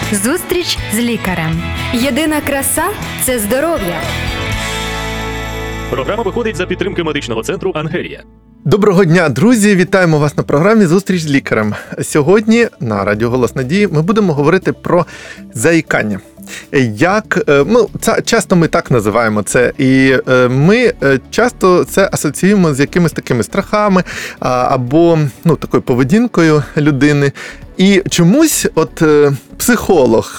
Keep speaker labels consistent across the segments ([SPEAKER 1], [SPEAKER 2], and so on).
[SPEAKER 1] Зустріч з лікарем. Єдина краса – це здоров'я.
[SPEAKER 2] Програма виходить за підтримки медичного центру «Ангелія».
[SPEAKER 3] Доброго дня, друзі! Вітаємо вас на програмі «Зустріч з лікарем». Сьогодні на Радіо Голос Надії ми будемо говорити про заїкання. Часто ми так називаємо це, і ми часто це асоціюємо з якимись такими страхами або такою поведінкою людини. І чомусь психолог,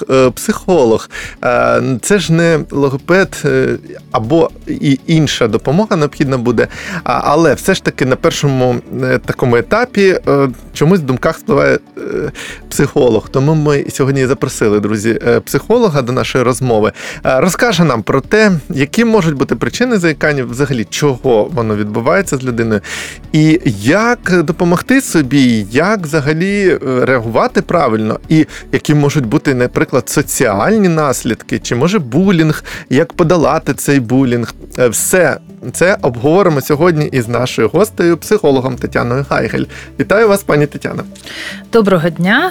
[SPEAKER 3] це ж не логопед або і інша допомога необхідна буде, але все ж таки на першому такому етапі чомусь в думках спливає психолог. Тому ми сьогодні запросили, друзі, психолога до нашої розмови. Розкаже нам про те, які можуть бути причини заїкання, взагалі, чого воно відбувається з людиною, і як допомогти собі, як взагалі реагувати правильно, і які можуть бути, наприклад, соціальні наслідки, чи може булінг, як подолати цей булінг. Все це обговоримо сьогодні із нашою гостею, психологом Тетяною Гайгель. Вітаю вас, пані Тетяно.
[SPEAKER 4] Доброго дня.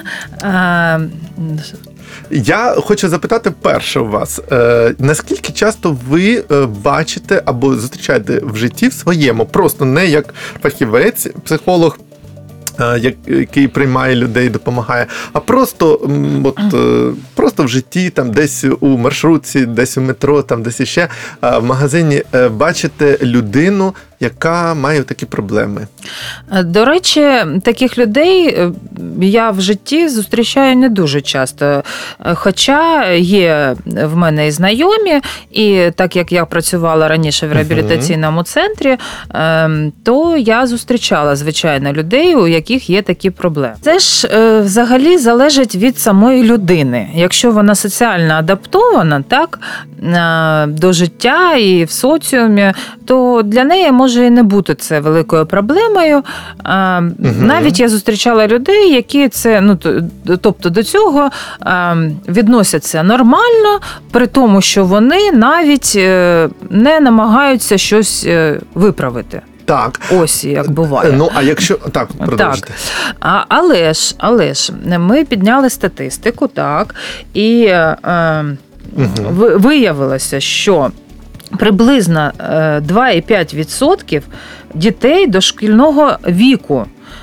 [SPEAKER 3] Я хочу запитати перше у вас, наскільки часто ви бачите або зустрічаєте в житті в своєму, просто не як фахівець, психолог, який приймає людей, допомагає, а просто в житті, там десь у маршрутці, десь у метро, там десь іще, в магазині бачите людину, яка має такі проблеми?
[SPEAKER 4] До речі, таких людей я в житті зустрічаю не дуже часто. Хоча є в мене і знайомі, і так як я працювала раніше в реабілітаційному центрі, то я зустрічала, звичайно, людей, у яких є такі проблеми. Це ж взагалі залежить від самої людини. Якщо вона соціально адаптована, так, до життя і в соціумі, то для неї може і не бути це великою проблемою. Навіть я зустрічала людей, які це, тобто до цього відносяться нормально, при тому, що вони навіть не намагаються щось виправити.
[SPEAKER 3] Так.
[SPEAKER 4] Ось як буває.
[SPEAKER 3] А якщо... Так, продовжуйте.
[SPEAKER 4] Так. Але ж, ми підняли статистику, так, і виявилося, що приблизно 2,5% дітей дошкільного віку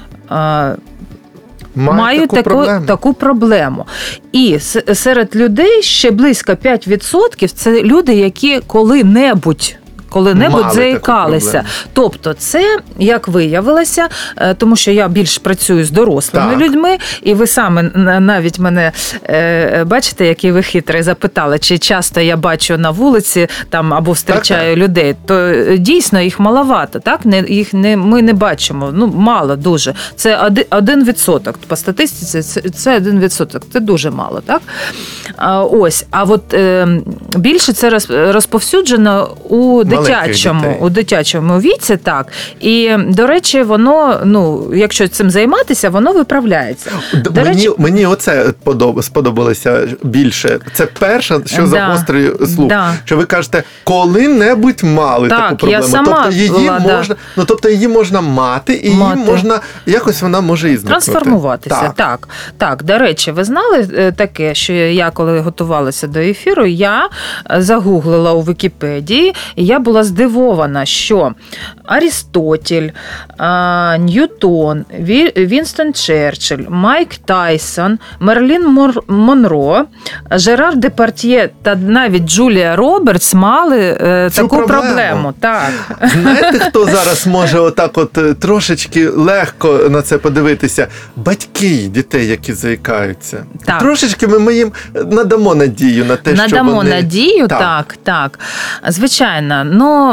[SPEAKER 4] мають таку проблему. І серед людей ще близько 5% – це люди, які коли-небудь заїкалися. Тобто це, як виявилося, тому що я більш працюю з дорослими людьми, і ви саме навіть мене, бачите, який ви хитрий, запитали, чи часто я бачу на вулиці там або зустрічаю людей, то дійсно їх маловато, так? Ми не бачимо, мало дуже. Це 1%. По статистиці це 1%. Це дуже мало, так? Ось. А от більше це розповсюджено у дитячому віці, так. І, до речі, воно, якщо цим займатися, воно виправляється.
[SPEAKER 3] Мені оце сподобалося більше. Це перше, що загострює слух. Що ви кажете, коли-небудь мали таку проблему. Тобто її можна мати, і її можна, якось вона може і зникнути.
[SPEAKER 4] Трансформуватися, так. До речі, ви знали таке, що я, коли готувалася до ефіру, я загуглила у Вікіпедії, і я була здивована, що Арістотель, Ньютон, Вінстон Черчилль, Майк Тайсон, Мерлін Монро, Жерар Депард'є та навіть Джулія Робертс мали таку проблему. Так.
[SPEAKER 3] Знаєте, хто зараз може отак трошечки легко на це подивитися? Батьки дітей, які заїкаються. Так. Трошечки ми їм надамо надію на те, що вони...
[SPEAKER 4] Надамо надію, так. Звичайно.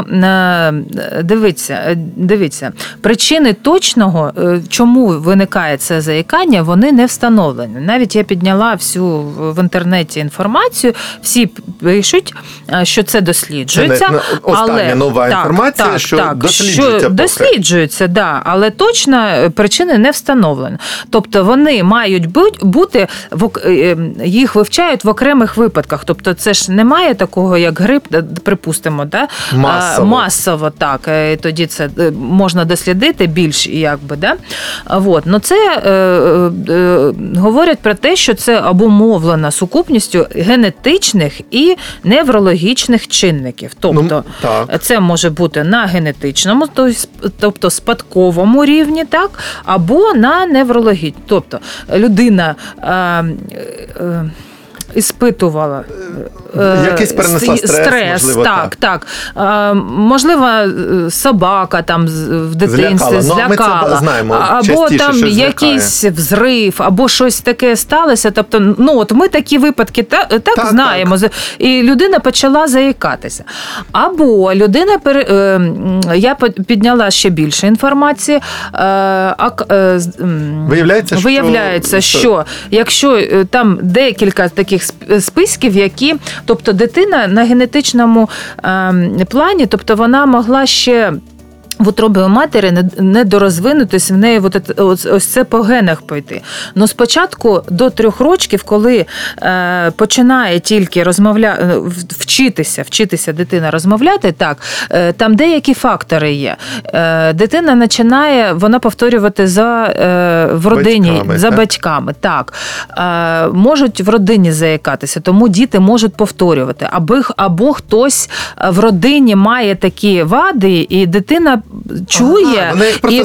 [SPEAKER 4] Дивіться, причини точного, чому виникає це заїкання, вони не встановлені. Навіть я підняла всю в інтернеті інформацію, всі пишуть, що це досліджується.
[SPEAKER 3] Це остання нова інформація, що досліджується.
[SPEAKER 4] Досліджується, але точно причини не встановлені. Тобто вони мають бути, їх вивчають в окремих випадках. Тобто це ж немає такого, як грип, припустимо, масово так. Тоді це можна дослідити більш, якби, да? Вот. Но це говорять про те, що це обумовлено сукупністю генетичних і неврологічних чинників. Тобто це може бути на генетичному, тобто спадковому рівні, так, або на неврологічному. Тобто людина іспитувала
[SPEAKER 3] якийсь перенесла стрес, можливо,
[SPEAKER 4] так. Можливо, собака там в дитинстві злякала.
[SPEAKER 3] Ми це знаємо,
[SPEAKER 4] або там якийсь взрив, або щось таке сталося. Тобто, от ми такі випадки так знаємо. Так. І людина почала заїкатися. Або людина, я підняла ще більше інформації, виявляється, що якщо там декілька таких списків, які, тобто дитина на генетичному плані, тобто вона могла ще в утробі у матері недорозвинутись, в неї ось це по генах пойти. Но спочатку до 3 років, коли починає тільки вчитися дитина розмовляти, так, там деякі фактори є. Дитина починає, вона повторювати в родині, батьками. Так. Можуть в родині заїкатися, тому діти можуть повторювати. Або хтось в родині має такі вади, і дитина чує, і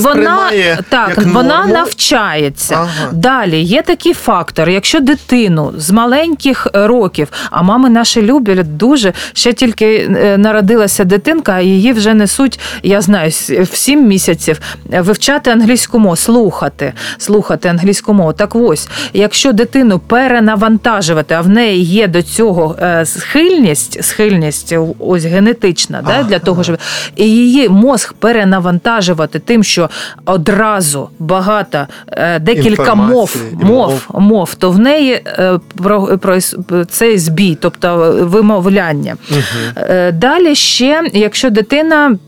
[SPEAKER 4] вона навчається. Далі є такий фактор, якщо дитину з маленьких років, а мами наші люблять дуже, ще тільки народилася дитинка, а її вже несуть, я знаю, в 7 місяців вивчати англійську мову, слухати англійську мову. Так ось, якщо дитину перенавантажувати, а в неї є до цього схильність ось генетична, для того, щоб і її мозг перенавантажувати тим, що одразу багато, декілька мов, то в неї про цей збій, тобто вимовляння. Далі ще, якщо дитина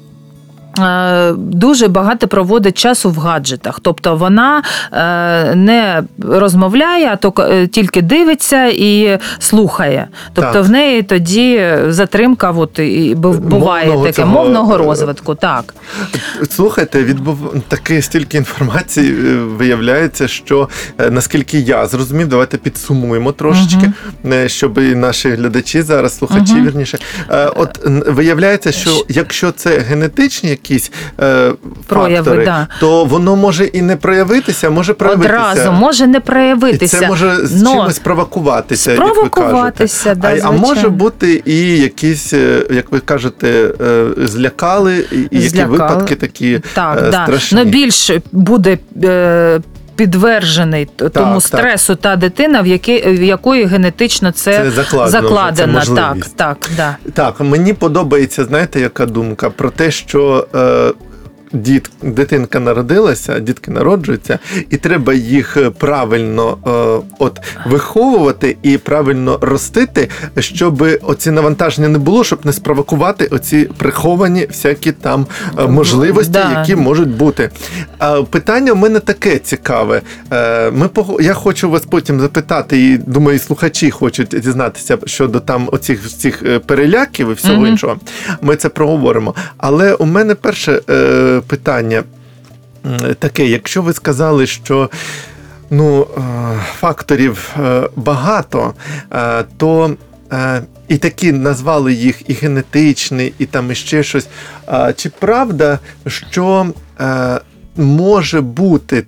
[SPEAKER 4] дуже багато проводить часу в гаджетах. Тобто вона не розмовляє, а то тільки дивиться і слухає. Тобто в неї тоді затримка і буває таке мовного розвитку. Так.
[SPEAKER 3] Слухайте, таке стільки інформації виявляється, що, наскільки я зрозумів, давайте підсумуємо трошечки, щоб і наші глядачі зараз, слухачі, вірніше. От виявляється, що якщо це генетичні якісь фактори, то воно може і не проявитися, може проявитися.
[SPEAKER 4] Одразу може не проявитися.
[SPEAKER 3] І це може з чимось провокуватися, як ви кажете. А може бути і якісь, як ви кажете, злякали, і які випадки такі страшні.
[SPEAKER 4] Но більше буде підтверджений тому стресу та дитина, в якої генетично це закладено.
[SPEAKER 3] Так, мені подобається, знаєте, яка думка? Про те, що дитинка народилася, дітки народжуються, і треба їх правильно виховувати і правильно ростити, щоб оці навантаження не було, щоб не спровокувати оці приховані всякі там можливості, які можуть бути. Питання в мене таке цікаве. Я хочу вас потім запитати, і думаю, і слухачі хочуть дізнатися щодо там оцих цих переляків і всього іншого. Ми це проговоримо. Але у мене перше питання таке, якщо ви сказали, що факторів багато, то і такі назвали їх і генетичний, і там іще щось. Чи правда, що може бути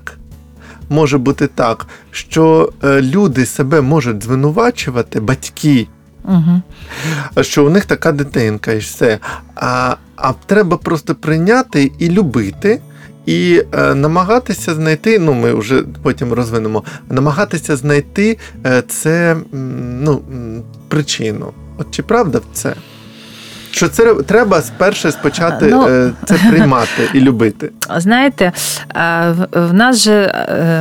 [SPEAKER 3] так, що люди себе можуть звинувачувати, батьки, що у них така дитинка і все. А треба просто прийняти і любити, і намагатися знайти, ми вже потім розвинемо, намагатися знайти це, причину. От чи правда це? Що це треба спочати це приймати і любити?
[SPEAKER 4] Знаєте, в нас же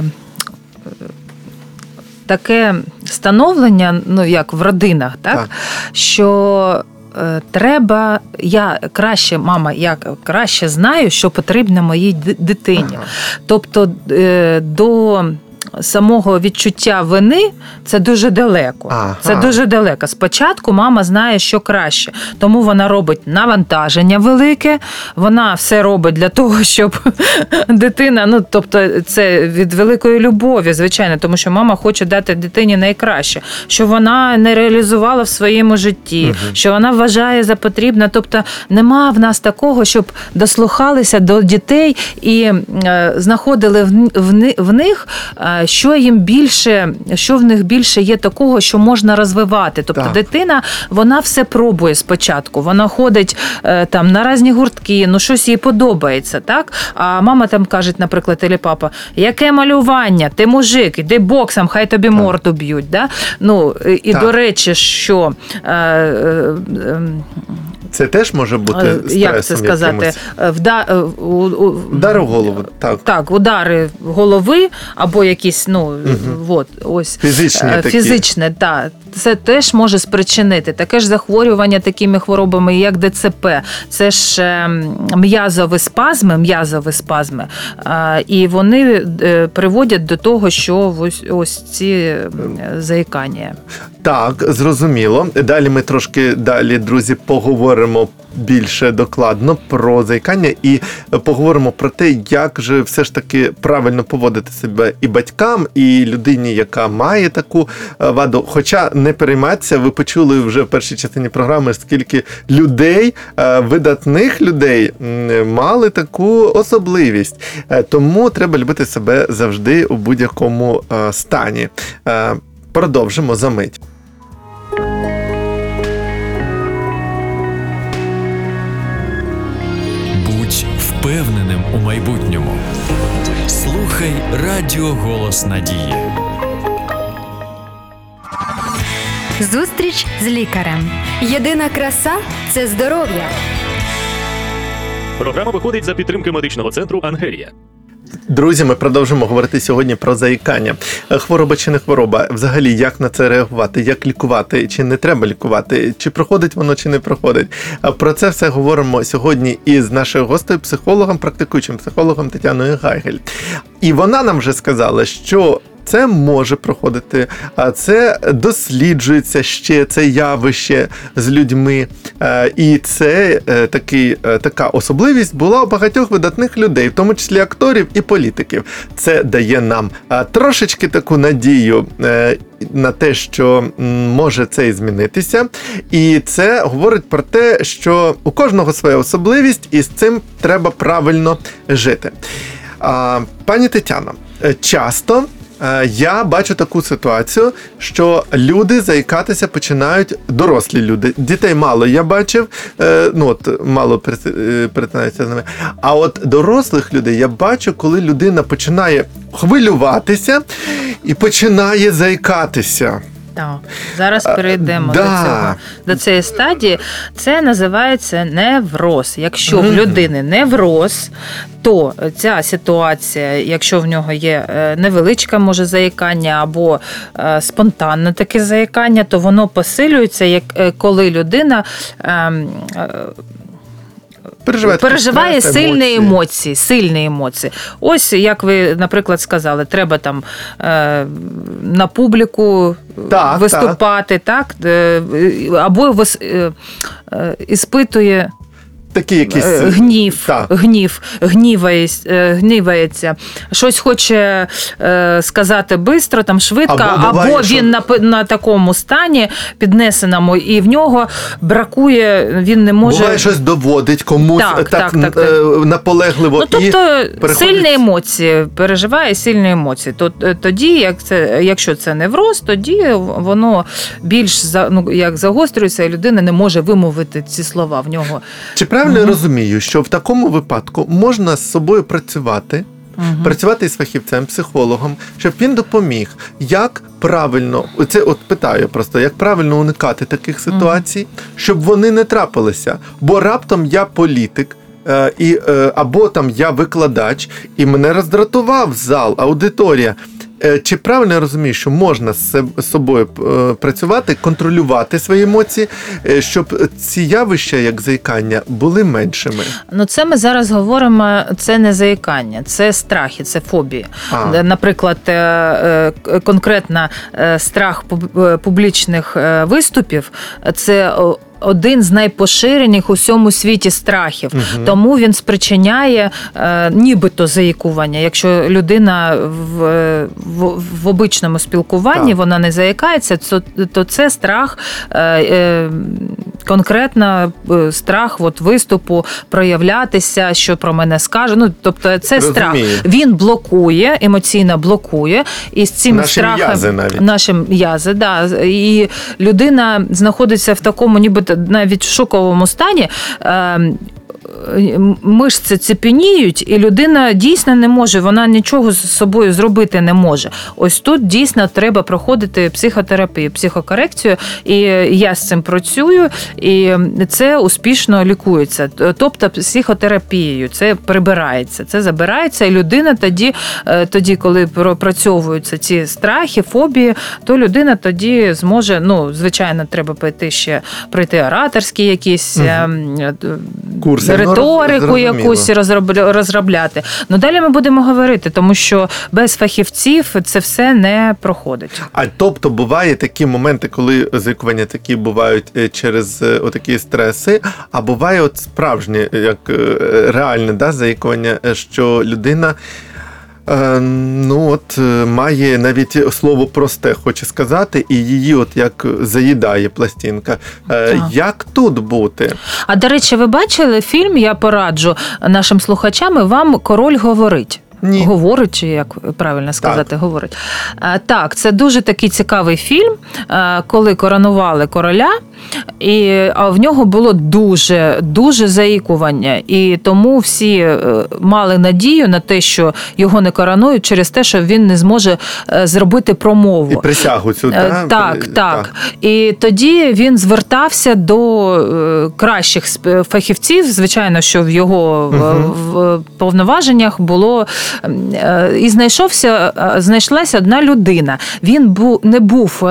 [SPEAKER 4] таке становлення, як в родинах, так? Що треба, я краще знаю, що потрібно моїй дитині. Тобто до самого відчуття вини це дуже далеко.
[SPEAKER 3] Ага.
[SPEAKER 4] Це дуже далеко. Спочатку мама знає, що краще. Тому вона робить навантаження велике, вона все робить для того, щоб дитина, тобто це від великої любові, звичайно, тому що мама хоче дати дитині найкраще, що вона не реалізувала в своєму житті, що вона вважає за потрібне. Тобто нема в нас такого, щоб дослухалися до дітей і знаходили в них, що їм більше, що в них більше є такого, що можна розвивати. Тобто дитина, вона все пробує спочатку. Вона ходить там на різні гуртки, щось їй подобається, так? А мама там каже, наприклад, або папа, яке малювання, ти мужик, іди боксом, хай тобі морду б'ють, да? До речі, що
[SPEAKER 3] це теж може бути стресом.
[SPEAKER 4] Як це сказати?
[SPEAKER 3] Удари в голову.
[SPEAKER 4] Так, удари голови або якісь, ось фізичне, так. Це теж може спричинити. Таке ж захворювання такими хворобами, як ДЦП. Це ж м'язові спазми. І вони приводять до того, що ось ці заїкання.
[SPEAKER 3] Так, зрозуміло. Далі ми трошки друзі, поговоримо більше докладно про заїкання і поговоримо про те, як же все ж таки правильно поводити себе і батькам, і людині, яка має таку ваду. Хоча не перейматися, ви почули вже в першій частині програми, скільки людей, видатних людей мали таку особливість. Тому треба любити себе завжди у будь-якому стані. Продовжимо за мить.
[SPEAKER 5] Будь впевненим у майбутньому. Слухай Радіо Голос Надії.
[SPEAKER 1] Зустріч з лікарем. Єдина краса – це здоров'я.
[SPEAKER 2] Програма виходить за підтримки медичного центру «Ангелія».
[SPEAKER 3] Друзі, ми продовжимо говорити сьогодні про заїкання. Хвороба чи не хвороба? Взагалі, як на це реагувати? Як лікувати? Чи не треба лікувати? Чи проходить воно, чи не проходить? Про це все говоримо сьогодні із нашою гостею, психологом, практикуючим психологом Тетяною Гайгель. І вона нам вже сказала, що це може проходити, а це досліджується ще, це явище з людьми. І це така особливість була у багатьох видатних людей, в тому числі акторів і політиків. Це дає нам трошечки таку надію на те, що може це і змінитися. І це говорить про те, що у кожного своя особливість, і з цим треба правильно жити. Пані Тетяно, часто я бачу таку ситуацію, що люди заїкатися починають, дорослі люди. Дітей мало я бачив, мало перетинаються з ними. А от дорослих людей я бачу, коли людина починає хвилюватися і починає заїкатися.
[SPEAKER 4] Так, зараз перейдемо до цієї стадії. Це називається невроз. Якщо в людини невроз, то ця ситуація, якщо в нього є невеличке, може, заїкання або спонтанне таке заїкання, то воно посилюється, коли людина переживає сильні емоції. Ось, як ви, наприклад, сказали, треба там на публіку виступати, так? Або іспитує
[SPEAKER 3] такі якісь
[SPEAKER 4] гнівається, щось хоче сказати швидко, там швидко, або він на такому стані піднесеному, і в нього бракує, він не може.
[SPEAKER 3] Буває, щось доводить комусь так. Наполегливо.
[SPEAKER 4] Тобто сильні емоції, переживає сильні емоції. Тоді, якщо це невроз, тоді воно більш як загострюється, і людина не може вимовити ці слова в нього.
[SPEAKER 3] Чи правильно я розумію, що в такому випадку можна з собою працювати, працювати із фахівцем, психологом, щоб він допоміг, як правильно, питаю просто, як правильно уникати таких ситуацій, щоб вони не трапилися. Бо раптом я політик, або там я викладач, і мене роздратував зал, аудиторія. Чи правильно я розумію, що можна з собою працювати, контролювати свої емоції, щоб ці явища, як заїкання, були меншими?
[SPEAKER 4] Ну, це ми зараз говоримо, це не заїкання, це страхи, це фобії. Наприклад, конкретно страх публічних виступів – це один з найпоширеніших у всьому світі страхів. Угу. Тому він спричиняє нібито заїкування. Якщо людина в обичному спілкуванні, вона не заїкається, то це страх, конкретно страх виступу, проявлятися, що про мене скаже. Ну, тобто це страх. Він блокує, емоційно блокує. І з цим страхом наші м'язи, да. І людина знаходиться в такому нібито навіть в шоковому стані, мишці цепеніють, і людина дійсно не може, вона нічого з собою зробити не може. Ось тут дійсно треба проходити психотерапію, психокорекцію, і я з цим працюю, і це успішно лікується. Тобто психотерапією це прибирається, це забирається, і людина тоді, коли пропрацьовуються ці страхи, фобії, то людина тоді зможе, ну, звичайно, треба пройти ораторські якісь курси, риторику якусь розробляти. Ну, далі ми будемо говорити, тому що без фахівців це все не проходить.
[SPEAKER 3] А тобто буває такі моменти, коли заїкування такі бувають через отакі стреси, а буває от справжнє, як реальне, да, заїкування, що людина має навіть слово просте, хоче сказати, і її от як заїдає пластинка. Як тут бути?
[SPEAKER 4] А, до речі, ви бачили фільм, я пораджу нашим слухачам, і вам «Король говорить».
[SPEAKER 3] Ні.
[SPEAKER 4] Говорить, чи як правильно сказати, так. Говорить. Так, це дуже такий цікавий фільм, коли коронували короля, а в нього було дуже заїкування. І тому всі мали надію на те, що його не коронують через те, що він не зможе зробити промову. І
[SPEAKER 3] присягу цю,
[SPEAKER 4] так. І тоді він звертався до кращих фахівців, звичайно, що в його в повноваженнях було. І знайшлася одна людина. Він не був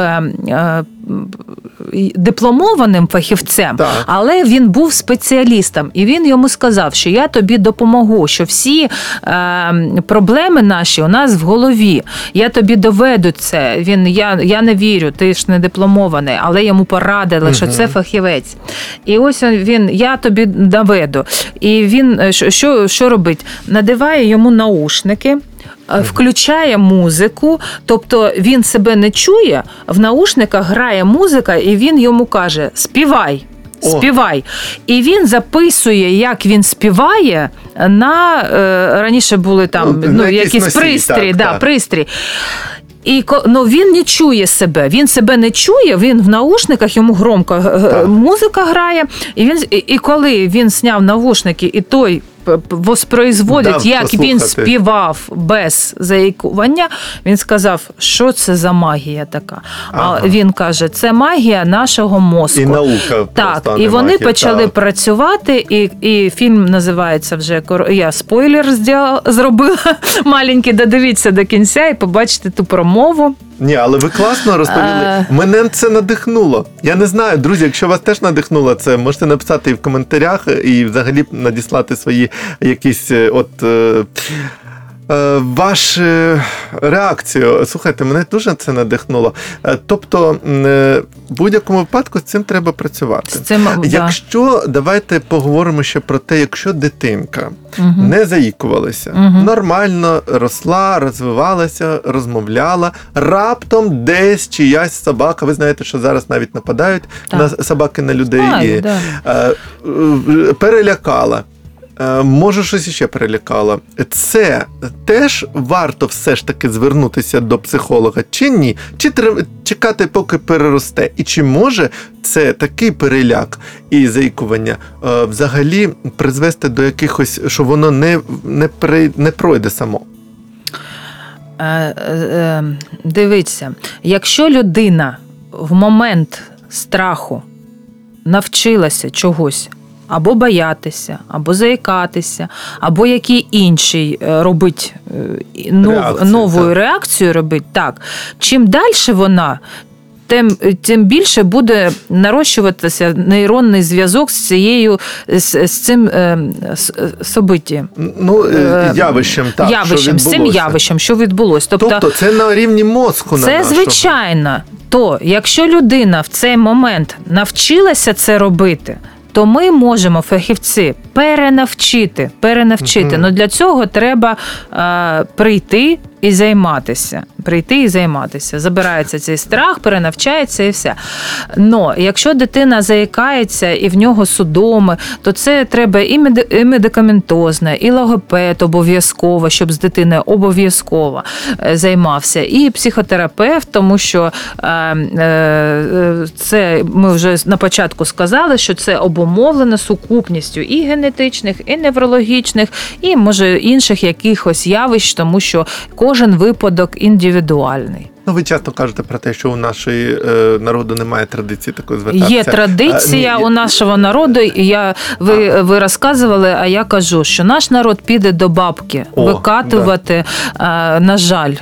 [SPEAKER 4] дипломованим фахівцем, але він був спеціалістом. І він йому сказав, що я тобі допомогу, що всі проблеми наші у нас в голові. Я тобі доведу це. Я не вірю, ти ж не дипломований, але йому порадили, що це фахівець. І ось я тобі доведу. І він що робить? Надіває йому наушники, включає музику, тобто він себе не чує, в наушниках грає музика, і він йому каже: співай. І він записує, як він співає, раніше були там якісь пристрій. Пристрій. І він не чує себе, він в наушниках, йому громко музика грає, і коли він зняв навушники, і той воспроизводить, як він співав без заїкування, він сказав, що це за магія така. А він каже, це магія нашого мозку.
[SPEAKER 3] І наука.
[SPEAKER 4] Так, і вони почали працювати, і фільм називається вже, я спойлер зробила маленький, додивіться до кінця і побачите ту промову.
[SPEAKER 3] Ні, але ви класно розповіли. Мене це надихнуло. Я не знаю, друзі, якщо вас теж надихнуло це, можете написати і в коментарях, і взагалі надіслати свої якісь вашу реакцію. Слухайте, мене дуже це надихнуло. Тобто, в будь-якому випадку з цим треба працювати. Якщо, давайте поговоримо ще про те, якщо дитинка не заїкувалася, нормально росла, розвивалася, розмовляла, раптом десь чиясь собака, ви знаєте, що зараз навіть нападають на собаки на людей, перелякала. Може, щось ще перелякало. Це теж варто все ж таки звернутися до психолога, чи ні? Чи треба чекати, поки переросте? І чи може це такий переляк і заїкування взагалі призвести до якихось, що воно не пройде само?
[SPEAKER 4] Дивіться, якщо людина в момент страху навчилася чогось, або боятися, або заїкатися, або який інший робить нову реакцію робить, так. Чим далі вона, тим більше буде нарощуватися нейронний зв'язок з цим событієм.
[SPEAKER 3] Явищем, так,
[SPEAKER 4] явищем, з цим явищем, що відбулося.
[SPEAKER 3] Тобто це на рівні мозку.
[SPEAKER 4] Це звичайно. То, якщо людина в цей момент навчилася це робити, то ми можемо, фахівці, перенавчити. Но для цього треба прийти і займатися. Забирається цей страх, перенавчається і все. Но якщо дитина заїкається і в нього судоми, то це треба і медикаментозне, і логопед обов'язково, щоб з дитиною обов'язково займався, і психотерапевт, тому що це ми вже на початку сказали, що це обумовлено сукупністю і генетичних, і неврологічних, і, може, інших якихось явищ, тому що кожен випадок індивідуальний.
[SPEAKER 3] Ви часто кажете про те, що у нашої народу немає традиції такої звертатися.
[SPEAKER 4] Є традиція у нашого народу, і ви розказували, а я кажу, що наш народ піде до бабки викатувати, на жаль,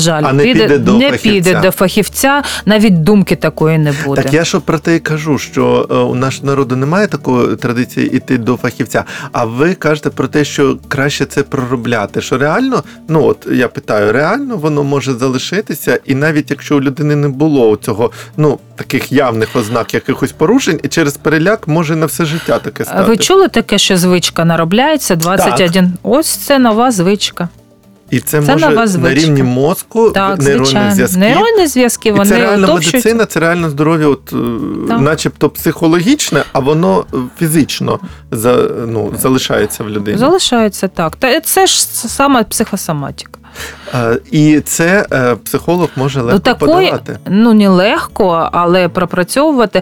[SPEAKER 4] не піде до фахівця, навіть думки такої не буде.
[SPEAKER 3] Так я що про те і кажу, що у нашого народу немає такої традиції йти до фахівця, а ви кажете про те, що краще це проробляти, що реально, я питаю, реально воно може залишитися, і навіть якщо у людини не було цього, таких явних ознак якихось порушень, і через переляк може на все життя таке стати.
[SPEAKER 4] Ви чули таке, що звичка наробляється 21? Так. Ось це нова звичка.
[SPEAKER 3] І це може на рівні мозку, нейронних зв'язків.
[SPEAKER 4] Нейронні зв'язки, вони
[SPEAKER 3] це реально медицина, це реально здоров'я, начебто психологічне, а воно фізично залишається в людині.
[SPEAKER 4] Залишається, так. Та це ж саме психосоматика.
[SPEAKER 3] І це психолог може легко подавати?
[SPEAKER 4] Не легко, але пропрацьовувати.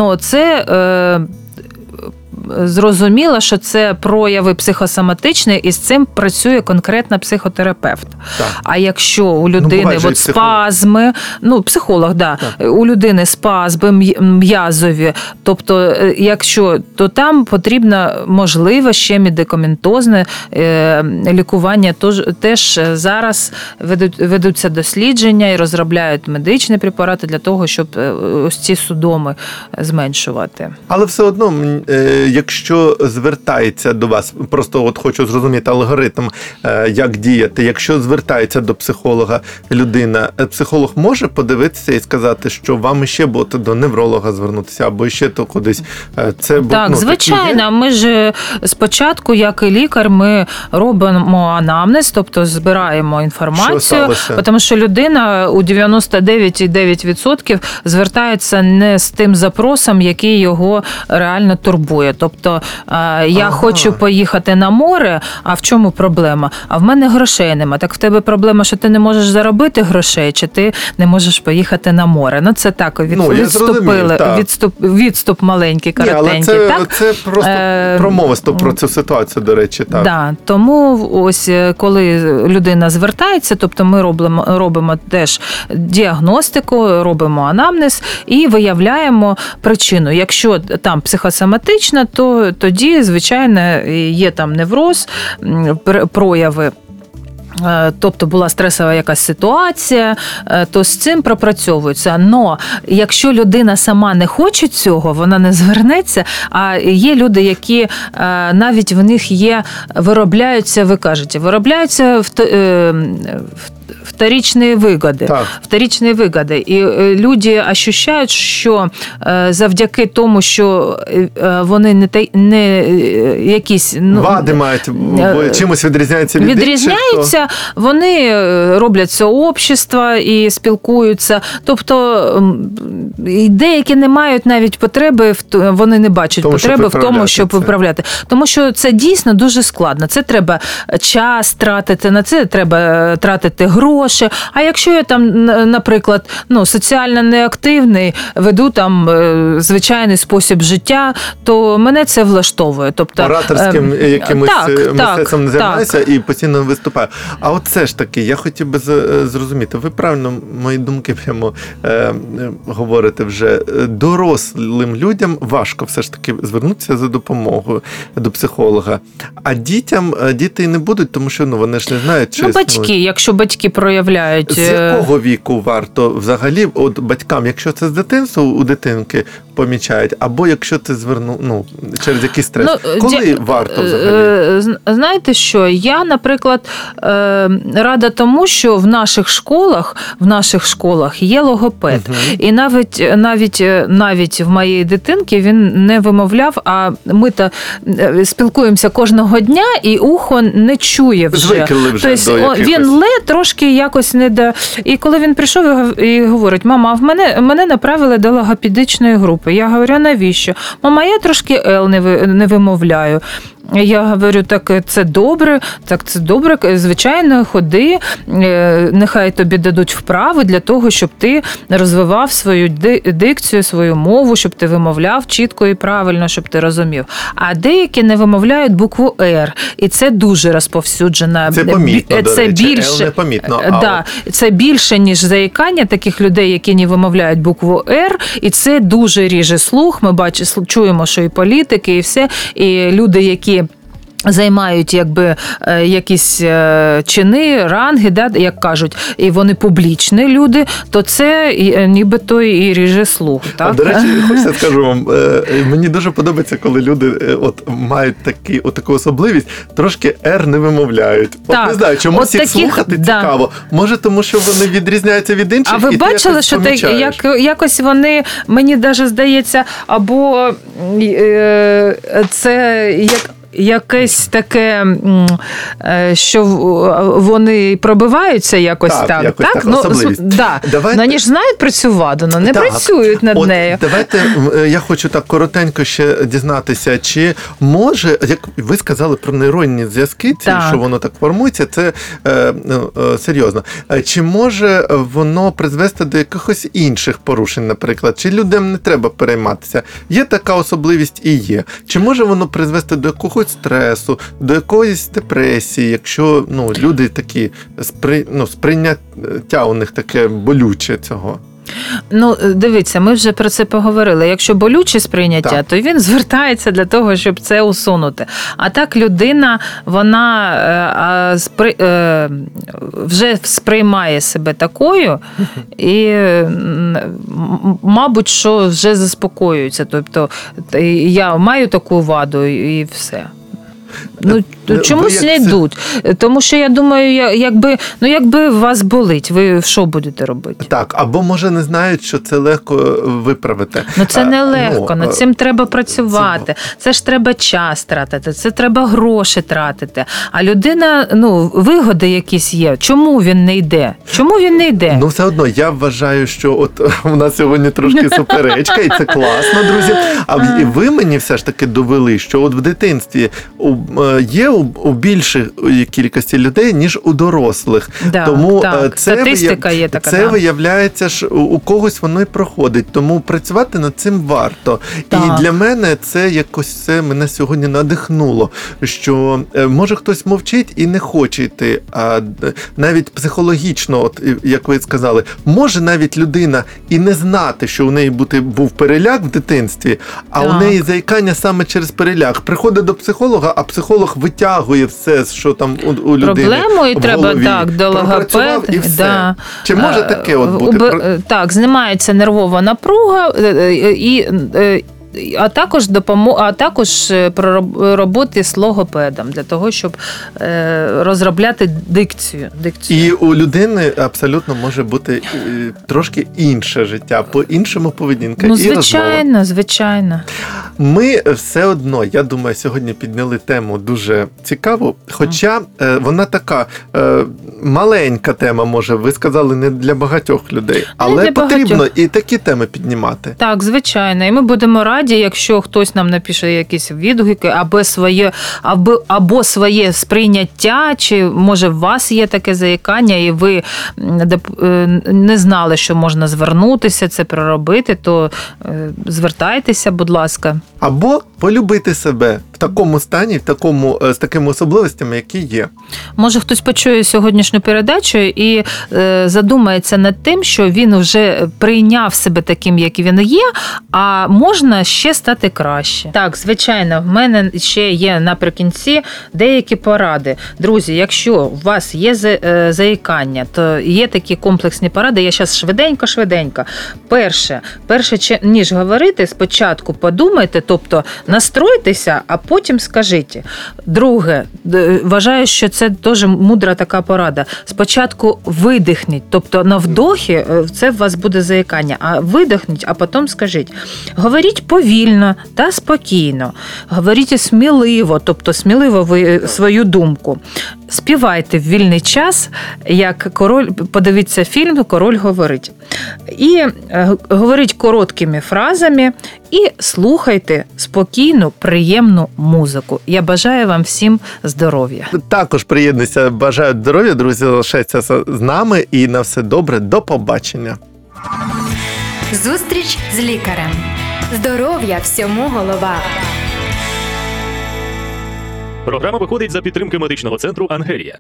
[SPEAKER 4] Це зрозуміло, що це прояви психосоматичні, і з цим працює конкретно психотерапевт. Так. А якщо у людини спазми, психолог, у людини спазми м'язові, тобто, то там потрібно, можливо, ще медикаментозне лікування. Теж зараз ведуться дослідження і розробляють медичні препарати для того, щоб ось ці судоми зменшувати.
[SPEAKER 3] Але все одно, якщо звертається до вас, просто хочу зрозуміти алгоритм, як діяти, якщо звертається до психолога людина, психолог може подивитися і сказати, що вам ще буде до невролога звернутися, або ще то кудись.
[SPEAKER 4] Так, звичайно, ми ж спочатку, як і лікар, ми робимо анамнез, тобто збираємо інформацію, тому що людина у 99,9% звертається не з тим запросом, який його реально турбує. Тобто, я хочу поїхати на море, а в чому проблема? А в мене грошей нема. Так в тебе проблема, що ти не можеш заробити грошей, чи ти не можеш поїхати на море? Це так, відступ маленький, коротенький.
[SPEAKER 3] Це просто промовисто про цю ситуацію, до речі. Так.
[SPEAKER 4] Да, тому ось, коли людина звертається, тобто ми робимо теж діагностику, робимо анамнез і виявляємо причину. Якщо там психосоматична, то тоді, звичайно, є там невроз, прояви. Тобто була стресова якась ситуація, то з цим пропрацьовується. Но якщо людина сама не хоче цього, вона не звернеться, а є люди, які навіть в них виробляються вторичні вигоди. Вторичні вигоди. І люди ощущають, що завдяки тому, що вони не якісь...
[SPEAKER 3] вади мають, чимось відрізняються від
[SPEAKER 4] відрізняються, вони роблять сообщества і спілкуються. Тобто деякі не мають навіть потреби, вони не бачать потреби в тому, щоб виправляти. Тому що це дійсно дуже складно. Це треба час тратити, на це треба тратити гроші, гроші. А якщо я там, наприклад, соціально неактивний, веду там звичайний спосіб життя, то мене це влаштовує. Тобто,
[SPEAKER 3] ораторським якимось мистецтвом не займаюся і постійно виступаю. А от це ж таки, я хотів би зрозуміти, ви правильно мої думки прямо говорите вже, дорослим людям важко все ж таки звернутися за допомогою до психолога, а діти не будуть, тому що вони ж не знають, чи
[SPEAKER 4] батьки, якщо батьки проявляють...
[SPEAKER 3] З якого віку варто взагалі, от батькам, якщо це з дитинства у дитинки помічають, або якщо це через якийсь стрес, коли варто взагалі?
[SPEAKER 4] Знаєте що, я, наприклад, рада тому, що в наших школах є логопед. І навіть в моєї дитинки він не вимовляв, а ми-то спілкуємося кожного дня, і ухо не чує вже.
[SPEAKER 3] Звикли вже
[SPEAKER 4] тобто,
[SPEAKER 3] до якихось.
[SPEAKER 4] Він трошки якось не до... І коли він прийшов і говорить: мама, мене направили до логопедичної групи. Я говорю: навіщо? Мама, я трошки «л» не вимовляю. Я говорю: так це добре, звичайно, ходи, нехай тобі дадуть вправи для того, щоб ти розвивав свою дикцію, свою мову, щоб ти вимовляв чітко і правильно, щоб ти розумів. А деякі не вимовляють букву «р», і це дуже розповсюджено.
[SPEAKER 3] Це помітно, до речі,
[SPEAKER 4] більше,
[SPEAKER 3] «л» не помітно.
[SPEAKER 4] Да, це більше, ніж заїкання таких людей, які не вимовляють букву «р», і це дуже ріже слух. Ми чуємо, що і політики, і все, і люди, які займають якісь чини, ранги, як кажуть, і вони публічні люди, то це нібито і ріже слух. Так?
[SPEAKER 3] До речі, хочеться скажу вам, мені дуже подобається, коли люди мають таку особливість, трошки «р» не вимовляють.
[SPEAKER 4] Так.
[SPEAKER 3] Не знаю, чомусь їх слухати цікаво. Може, тому що вони відрізняються від інших,
[SPEAKER 4] а ви
[SPEAKER 3] і
[SPEAKER 4] бачили, що якось вони, мені навіть здається, або це якесь таке, що вони пробиваються якось так.
[SPEAKER 3] Якось так? Особливість.
[SPEAKER 4] Вони ж знають про цю ваду, але не працюють над нею.
[SPEAKER 3] Давайте, я хочу так коротенько ще дізнатися, чи може, як ви сказали про нейронні зв'язки, що воно так формується, це серйозно. Чи може воно призвести до якихось інших порушень, наприклад? Чи людям не треба перейматися? Є така особливість і є. Чи може воно призвести до якогось стресу, до якоїсь депресії, якщо люди такі, сприйняття у них таке болюче цього?
[SPEAKER 4] Дивіться, ми вже про це поговорили. Якщо болюче сприйняття, то він звертається для того, щоб це усунути. А так людина, вона вже сприймає себе такою і, мабуть, що вже заспокоюється. Тобто, я маю таку ваду і все. Чомусь не йдуть. Тому що я думаю, якби вас болить, ви що будете робити?
[SPEAKER 3] Так, або може не знають, що це легко виправити.
[SPEAKER 4] Це не легко, над цим треба працювати. Це ж треба час тратити, це треба гроші тратити. А людина, вигоди якісь є. Чому він не йде?
[SPEAKER 3] Все одно, я вважаю, що у нас сьогодні трошки суперечка, і це класно, друзі. І ви мені все ж таки довели, що в дитинстві є у більшій кількості людей, ніж у дорослих. Тому
[SPEAKER 4] статистика є така.
[SPEAKER 3] Це виявляється, що у когось воно і проходить. Тому працювати над цим варто. Так. І для мене це мене сьогодні надихнуло, що може хтось мовчить і не хоче йти. А навіть психологічно, як ви сказали, може навіть людина і не знати, що у неї був переляк в дитинстві, а у неї заїкання саме через переляк. Приходить до психолога, а психолог витягує все, що там у людини
[SPEAKER 4] проблему, і
[SPEAKER 3] в
[SPEAKER 4] треба
[SPEAKER 3] голові.
[SPEAKER 4] до логопеда.
[SPEAKER 3] І все. Чи може таке бути?
[SPEAKER 4] Так, знімається нервова напруга, а також про роботи з логопедом, для того, щоб розробляти дикцію.
[SPEAKER 3] І у людини абсолютно може бути трошки інше життя, по-іншому поведінка і розмова.
[SPEAKER 4] Звичайно.
[SPEAKER 3] Ми все одно, я думаю, сьогодні підняли тему дуже цікаву, хоча вона така маленька тема, може, ви сказали, не для багатьох людей, але потрібно і такі теми піднімати.
[SPEAKER 4] Так, звичайно, і ми будемо раді, раді, якщо хтось нам напише якісь відгуки, або своє сприйняття, чи може у вас є таке заїкання, і ви не знали, що можна звернутися, це проробити, то звертайтеся, будь ласка.
[SPEAKER 3] Або полюбити себе в такому стані, з такими особливостями, які є.
[SPEAKER 4] Може, хтось почує сьогоднішню передачу і задумається над тим, що він вже прийняв себе таким, як він є, а можна ще стати краще. Так, звичайно, в мене ще є наприкінці деякі поради. Друзі, якщо у вас є заїкання, то є такі комплексні поради. Я зараз швиденько. Перше, ніж говорити, спочатку подумайте, тобто настройтеся, а потім скажіть. Друге, вважаю, що це теж мудра така порада. Спочатку видихніть, тобто на вдохі це у вас буде заїкання, а видихніть, а потім скажіть. Говоріть повільно та спокійно. Говоріть сміливо, тобто сміливо ви свою думку. Співайте в вільний час, як подивіться фільм «Король говорить». І говоріть короткими фразами і слухайте спокійну, приємну музику. Я бажаю вам всім здоров'я.
[SPEAKER 3] Також приєднуйся, бажаю здоров'я, друзі, залишайтеся з нами і на все добре. До побачення.
[SPEAKER 1] Зустріч з лікарем. Здоров'я всьому голова.
[SPEAKER 2] Програма виходить за підтримки медичного центру «Ангелія».